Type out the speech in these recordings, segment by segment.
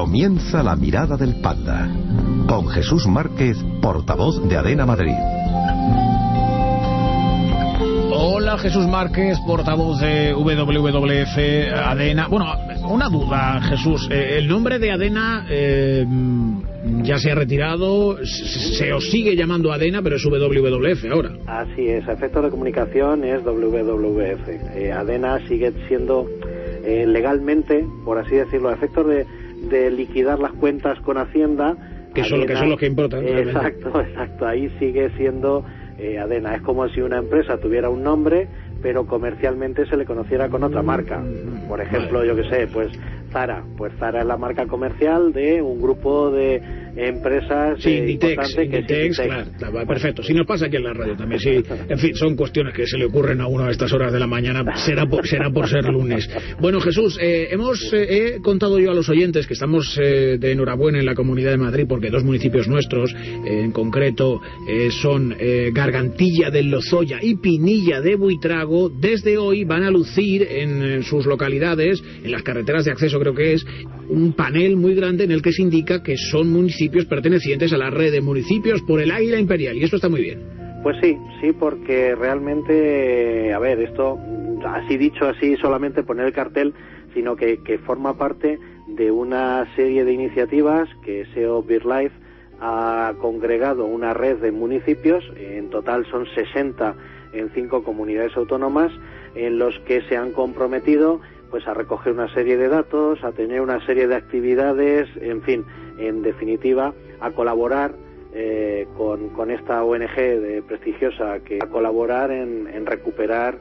Comienza La Mirada del Panda, con Jesús Márquez, portavoz de ADENA Madrid. Hola, Jesús Márquez, portavoz de WWF, ADENA. Bueno, una duda, Jesús. ¿El nombre de ADENA ya se ha retirado? Se os sigue llamando ADENA, pero es WWF ahora. Así es, a efectos de comunicación es WWF. ADENA sigue siendo legalmente, por así decirlo, a efectos de liquidar las cuentas con Hacienda. Que son los que importan. Exacto, ahí sigue siendo ADENA. Es como si una empresa tuviera un nombre, pero comercialmente se le conociera con otra marca. Por ejemplo, yo que sé, pues Zara. Pues Zara es la marca comercial de un grupo de empresas. Sí, Inditex, claro, perfecto. Si nos pasa aquí en la radio también, sí. En fin, son cuestiones que se le ocurren a uno a estas horas de la mañana. Será por ser lunes. Bueno, Jesús, he contado yo a los oyentes que estamos de enhorabuena en la Comunidad de Madrid, porque dos municipios nuestros, en concreto, son Gargantilla del Lozoya y Pinilla de Buitrago. Desde hoy van a lucir en sus localidades, en las carreteras de acceso, creo que es, un panel muy grande en el que se indica que son municipios pertenecientes a la red de municipios por el Águila Imperial, y esto está muy bien. Pues sí, porque realmente, a ver, esto, así dicho, así solamente poner el cartel, sino que forma parte de una serie de iniciativas que SEO BirdLife ha congregado una red de municipios. En total son 60 en 5 comunidades autónomas, en los que se han comprometido pues a recoger una serie de datos, a tener una serie de actividades, en fin, en definitiva, a colaborar con esta ONG prestigiosa, que a colaborar en recuperar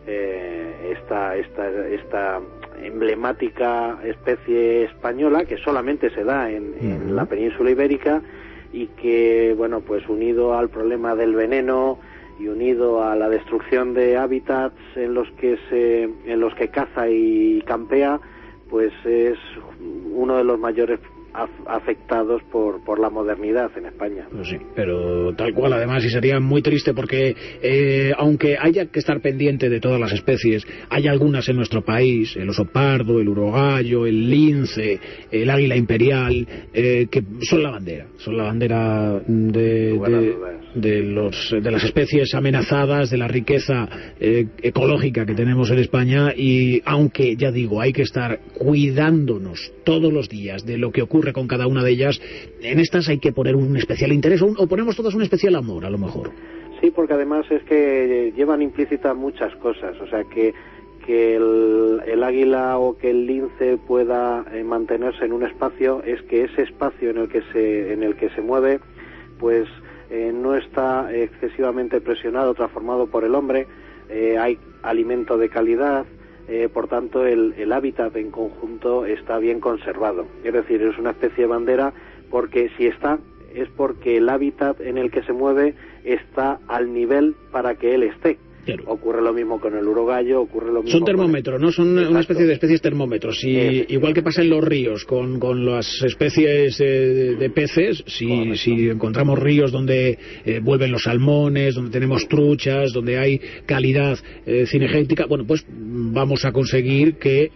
esta emblemática especie española, que solamente se da en la península ibérica, y que, bueno, pues unido al problema del veneno y unido a la destrucción de hábitats en los que caza y campea, pues es uno de los mayores afectados por la modernidad en España. Pues sí, pero tal cual, además, y sería muy triste porque aunque haya que estar pendiente de todas las especies, hay algunas en nuestro país, el oso pardo, el urogallo, el lince, el águila imperial, que son la bandera de las especies amenazadas, de la riqueza ecológica que tenemos en España. Y aunque, ya digo, hay que estar cuidándonos todos los días de lo que ocurre con cada una de ellas, en estas hay que poner un especial interés, o ponemos todas un especial amor, a lo mejor. Sí, porque además es que llevan implícitas muchas cosas, o sea que el águila o que el lince pueda mantenerse en un espacio, es que ese espacio en el que se mueve, pues no está excesivamente presionado, transformado por el hombre, hay alimento de calidad. Por tanto, el hábitat en conjunto está bien conservado. Es decir, es una especie de bandera, porque si está, es porque el hábitat en el que se mueve está al nivel para que él esté. Claro. Ocurre lo mismo con el urogallo, ocurre lo mismo. Son termómetros, ¿no? Son una especie de especies termómetros. Igual que pasa en los ríos con las especies de peces, si encontramos ríos donde vuelven los salmones, donde tenemos truchas, donde hay calidad cinegética, bueno, pues vamos a conseguir que,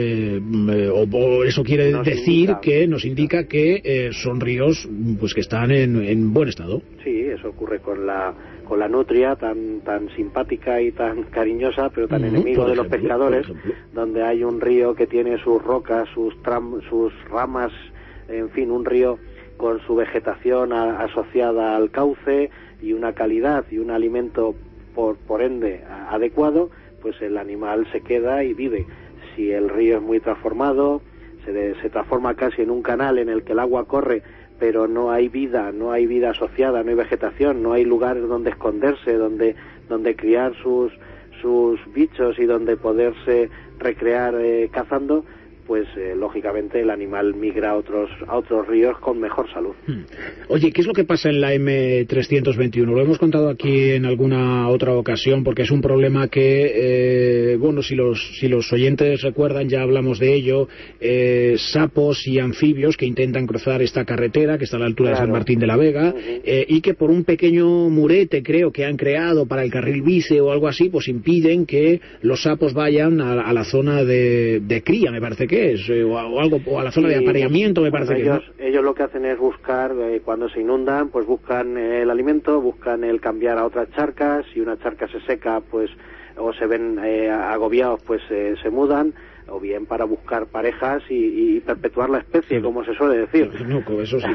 o eso quiere decir que nos indica que son ríos pues que están en buen estado. Sí, eso ocurre con la nutria tan simpática y tan cariñosa, pero tan enemigo de los pescadores, donde hay un río que tiene sus rocas, sus ramas, en fin, un río con su vegetación asociada al cauce y una calidad y un alimento por ende adecuado, pues el animal se queda y vive. Si el río es muy transformado, se transforma casi en un canal en el que el agua corre, pero no hay vida asociada, no hay vegetación, no hay lugares donde esconderse, donde criar sus bichos y donde poderse recrear cazando, pues lógicamente el animal migra a otros ríos con mejor salud. Oye, ¿qué es lo que pasa en la M321? Lo hemos contado aquí en alguna otra ocasión, porque es un problema que, bueno, si los oyentes recuerdan, ya hablamos de ello, sapos y anfibios que intentan cruzar esta carretera, que está a la altura de San Martín de la Vega, y que por un pequeño murete, creo que han creado para el carril bici o algo así, pues impiden que los sapos vayan a la zona de cría, me parece qué es, o algo, o a la zona de apareamiento, me parece que ellos, ¿no? Ellos lo que hacen es buscar, cuando se inundan, pues buscan el alimento, buscan el cambiar a otras charcas, si una charca se seca, pues, o se ven agobiados, pues se mudan, o bien para buscar parejas y perpetuar la especie, como se suele decir. No, eso sí.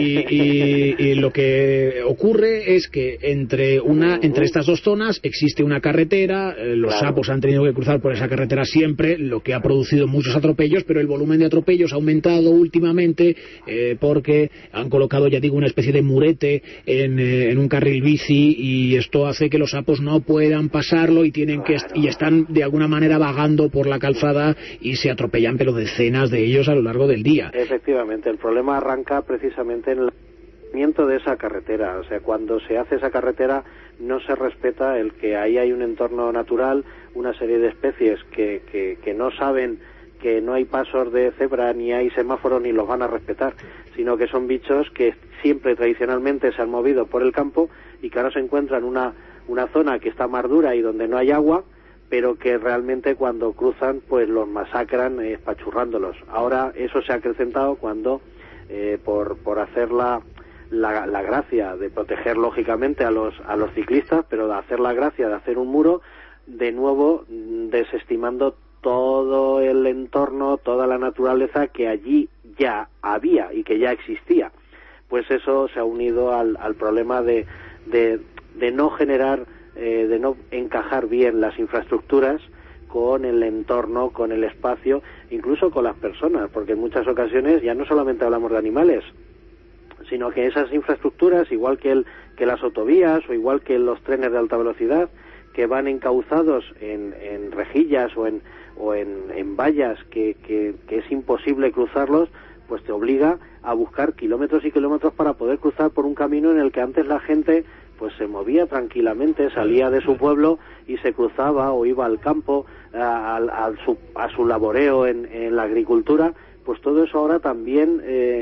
Y lo que ocurre es que entre estas dos zonas existe una carretera, los sapos han tenido que cruzar por esa carretera siempre, lo que ha producido muchos atropellos, pero el volumen de atropellos ha aumentado últimamente porque han colocado, ya digo, una especie de murete en un carril bici, y esto hace que los sapos no puedan pasarlo y están de alguna manera vagando por la calzada y se atropellan, pero decenas de ellos a lo largo del día. Efectivamente, el problema arranca precisamente en el mantenimiento de esa carretera. O sea, cuando se hace esa carretera no se respeta el que ahí hay un entorno natural, una serie de especies que no saben que no hay pasos de cebra, ni hay semáforos, ni los van a respetar, sino que son bichos que siempre tradicionalmente se han movido por el campo y que ahora se encuentran una zona que está más dura y donde no hay agua, pero que realmente cuando cruzan pues los masacran espachurrándolos. Ahora eso se ha acrecentado cuando por hacer la gracia de proteger lógicamente a los ciclistas, pero de hacer la gracia de hacer un muro, de nuevo desestimando todo el entorno, toda la naturaleza que allí ya había y que ya existía. Pues eso se ha unido al problema de no generar, de no encajar bien las infraestructuras con el entorno, con el espacio, incluso con las personas, porque en muchas ocasiones ya no solamente hablamos de animales, sino que esas infraestructuras, igual que las autovías o igual que los trenes de alta velocidad, que van encauzados en rejillas o en vallas que es imposible cruzarlos, pues te obliga a buscar kilómetros y kilómetros para poder cruzar por un camino en el que antes la gente pues se movía tranquilamente, salía de su pueblo y se cruzaba o iba al campo a su laboreo en la agricultura. Pues todo eso ahora también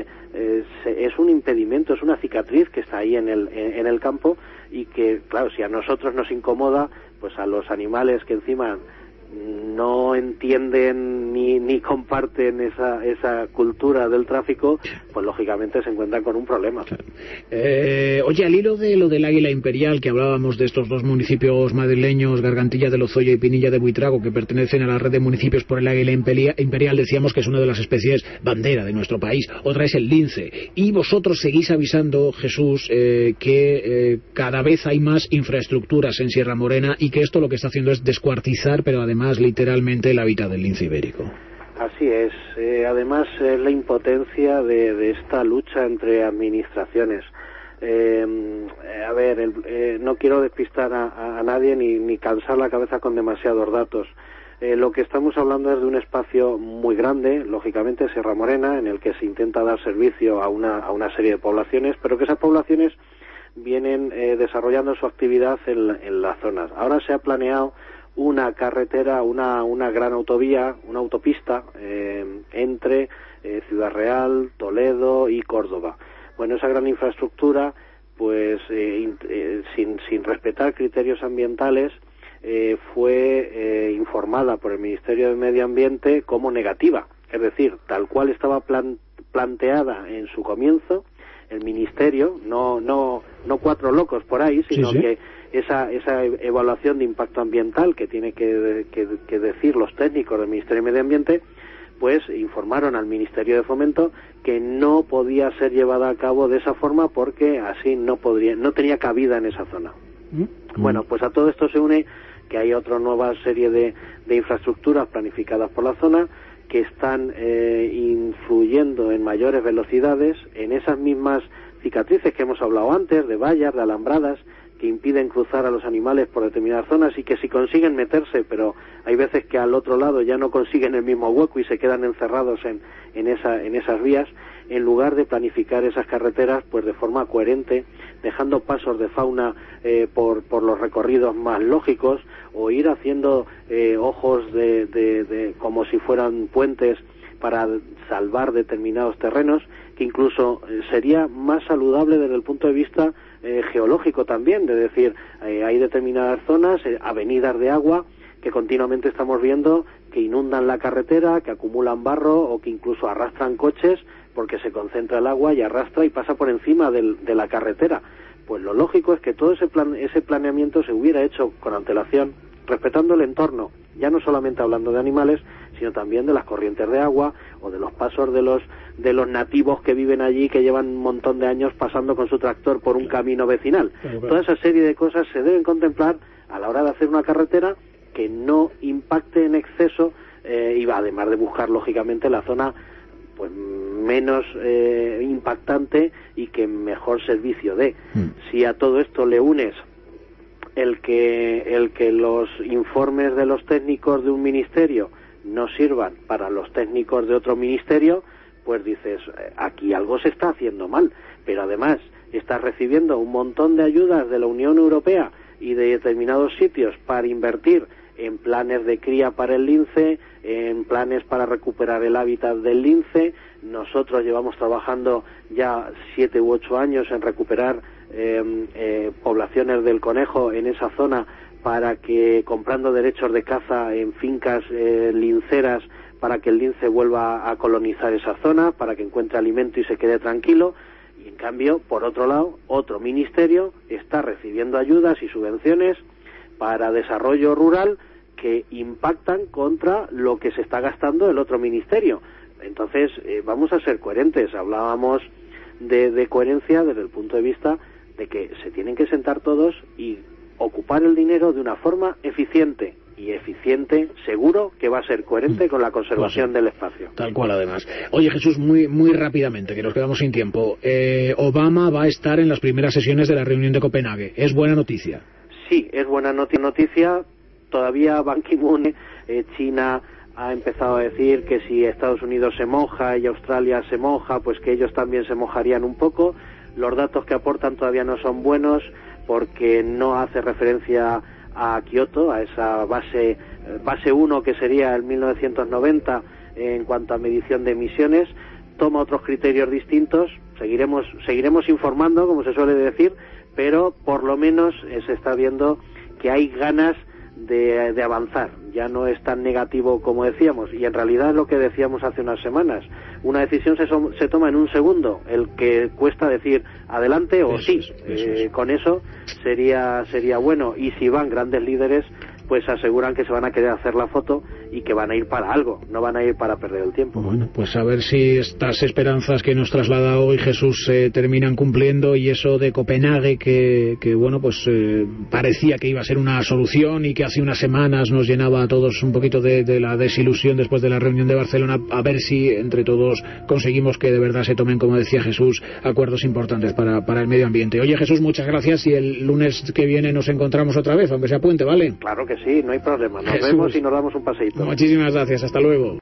es un impedimento, es una cicatriz que está ahí en el campo, y que, claro, si a nosotros nos incomoda, pues a los animales que encima no entienden ni comparten esa cultura del tráfico, pues lógicamente se encuentran con un problema. Oye, al hilo de lo del águila imperial, que hablábamos de estos dos municipios madrileños, Gargantilla de Lozoya y Pinilla de Buitrago, que pertenecen a la red de municipios por el águila imperial, decíamos que es una de las especies bandera de nuestro país. Otra es el lince. Y vosotros seguís avisando, Jesús, que cada vez hay más infraestructuras en Sierra Morena, y que esto lo que está haciendo es descuartizar, pero además literalmente el hábitat del lince ibérico. Así es. Además es la impotencia de esta lucha entre administraciones. No quiero despistar a nadie ni cansar la cabeza con demasiados datos. Lo que estamos hablando es de un espacio muy grande, lógicamente Sierra Morena, en el que se intenta dar servicio a una serie de poblaciones, pero que esas poblaciones vienen desarrollando su actividad en las zonas. Ahora se ha planeado una carretera, una gran autovía, una autopista entre Ciudad Real, Toledo y Córdoba. Bueno, esa gran infraestructura, pues sin respetar criterios ambientales, fue informada por el Ministerio de Medio Ambiente como negativa, es decir, tal cual estaba planteada en su comienzo. El Ministerio, no cuatro locos por ahí, sino sí. Que esa evaluación de impacto ambiental que tiene que decir los técnicos del Ministerio de Medio Ambiente, pues informaron al Ministerio de Fomento que no podía ser llevada a cabo de esa forma, porque así no tenía cabida en esa zona. Bueno, pues a todo esto se une que hay otra nueva serie de infraestructuras planificadas por la zona, que están influyendo en mayores velocidades en esas mismas cicatrices que hemos hablado antes, de vallas, de alambradas, que impiden cruzar a los animales por determinadas zonas, y que si consiguen meterse, pero hay veces que al otro lado ya no consiguen el mismo hueco y se quedan encerrados en esas vías, en lugar de planificar esas carreteras pues de forma coherente, dejando pasos de fauna por los recorridos más lógicos, o ir haciendo ojos de como si fueran puentes para salvar determinados terrenos, que incluso sería más saludable desde el punto de vista geológico también, de decir, hay determinadas zonas, avenidas de agua, que continuamente estamos viendo que inundan la carretera, que acumulan barro o que incluso arrastran coches porque se concentra el agua y arrastra y pasa por encima de la carretera. Pues lo lógico es que todo ese planeamiento se hubiera hecho con antelación, respetando el entorno, ya no solamente hablando de animales, sino también de las corrientes de agua o de los pasos de los nativos que viven allí, que llevan un montón de años pasando con su tractor por un camino vecinal. Claro. Toda esa serie de cosas se deben contemplar a la hora de hacer una carretera que no impacte en exceso y además de buscar lógicamente la zona pues menos impactante y que mejor servicio dé. Si a todo esto le unes el que los informes de los técnicos de un ministerio no sirvan para los técnicos de otro ministerio, pues dices, aquí algo se está haciendo mal, pero además estás recibiendo un montón de ayudas de la Unión Europea y de determinados sitios para invertir en planes de cría para el lince, en planes para recuperar el hábitat del lince. Nosotros llevamos trabajando ya 7 u 8 años en recuperar poblaciones del conejo en esa zona, para que, comprando derechos de caza en fincas linceras, para que el lince vuelva a colonizar esa zona, para que encuentre alimento y se quede tranquilo. Y en cambio, por otro lado, otro ministerio está recibiendo ayudas y subvenciones para desarrollo rural que impactan contra lo que se está gastando el otro ministerio. Entonces, vamos a ser coherentes. Hablábamos de coherencia desde el punto de vista de que se tienen que sentar todos y ocupar el dinero de una forma eficiente, y eficiente seguro que va a ser coherente con la conservación del espacio. Tal cual, además. Oye, Jesús, muy rápidamente, que nos quedamos sin tiempo. Obama va a estar en las primeras sesiones de la reunión de Copenhague. ¿Es buena noticia? Sí, es buena noticia. Todavía Ban Ki-moon, China ha empezado a decir que si Estados Unidos se moja y Australia se moja, pues que ellos también se mojarían un poco. Los datos que aportan todavía no son buenos, porque no hace referencia a Kioto, a esa base 1 que sería el 1990 en cuanto a medición de emisiones. Toma otros criterios distintos. Seguiremos informando, como se suele decir, pero por lo menos se está viendo que hay ganas de avanzar. Ya no es tan negativo como decíamos, y en realidad es lo que decíamos hace unas semanas. Una decisión se toma en un segundo, el que cuesta decir adelante o sí. Con eso sería bueno, y si van grandes líderes, pues aseguran que se van a querer hacer la foto y que van a ir para algo, no van a ir para perder el tiempo. Bueno, pues a ver si estas esperanzas que nos traslada hoy Jesús se terminan cumpliendo, y eso de Copenhague que bueno, pues parecía que iba a ser una solución y que hace unas semanas nos llenaba a todos un poquito de la desilusión después de la reunión de Barcelona. A ver si entre todos conseguimos que de verdad se tomen, como decía Jesús, acuerdos importantes para el medio ambiente. Oye, Jesús, muchas gracias, y el lunes que viene nos encontramos otra vez, aunque sea puente, ¿vale? Claro que sí, no hay problema. Nos vemos y nos damos un paseíto. Muchísimas gracias, hasta luego.